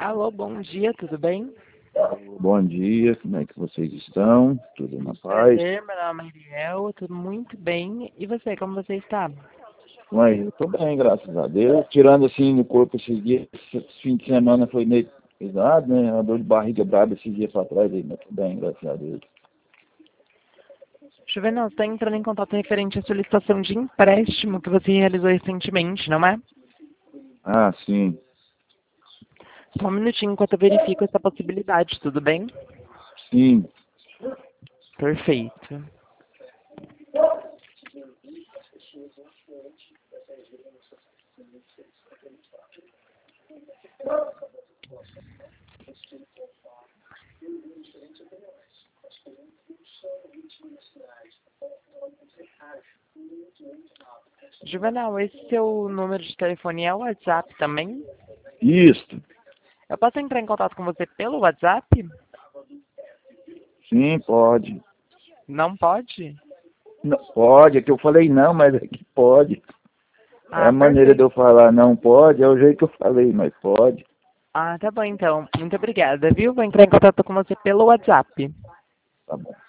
Alô, bom dia, tudo bem? Bom dia, como é que vocês estão? Tudo na paz? Prazer, meu nome é Ariel, tudo muito bem. E você, como você está? Mas eu tô bem, graças a Deus. Tirando assim no corpo esses dias, esse fim de semana foi meio pesado, né? Uma dor de barriga braba esses dias pra trás aí, mas tô bem, graças a Deus. Juvenal, você está entrando em contato referente à solicitação de empréstimo que você realizou recentemente, não é? Ah, sim. Só um minutinho enquanto eu verifico essa possibilidade, tudo bem? Sim. Perfeito. Juvenal, esse seu número de telefone é o WhatsApp também? Isso. Eu posso entrar em contato com você pelo WhatsApp? Sim, pode. Não pode? Não, pode, é que eu falei não, mas é que pode. É a Ah, maneira de perfeito. eu falar não pode, é o jeito que eu falei, mas pode. Ah, tá bom então. Muito obrigada, viu? Vou entrar em contato com você pelo WhatsApp. Tá bom.